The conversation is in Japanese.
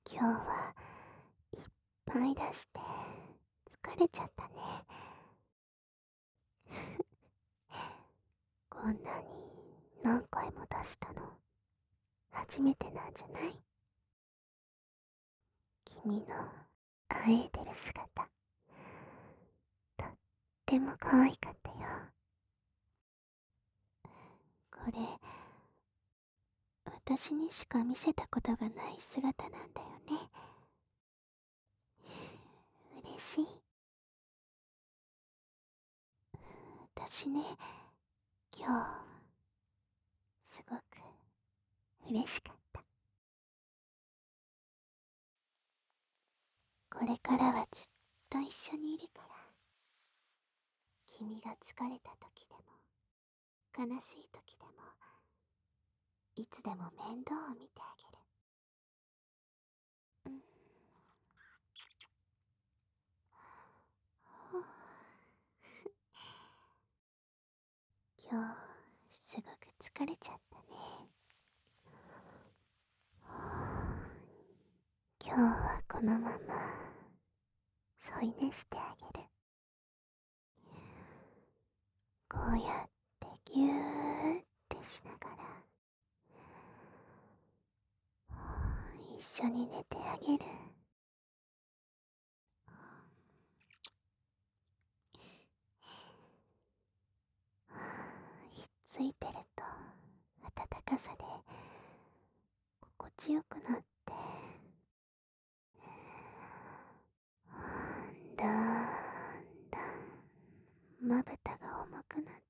今日はいっぱい出して疲れちゃったね。こんなに何回も出したの初めてなんじゃない？君のあえてる姿、とっても可愛かったよ。これ、私にしか見せたことがない姿なんだよね。嬉しい。私ね、今日、すごく嬉しかった。これからはずっと一緒にいるから、君が疲れた時でも、悲しい時でも、いつでも面倒を見てあげる。うん。今日、すごく疲れちゃったね。今日はこのまま、添い寝してあげる。こうやってぎゅーってしながら、一緒に寝てあげる。ひっついてると暖かさで心地よくなって、だんだんまぶたが重くなって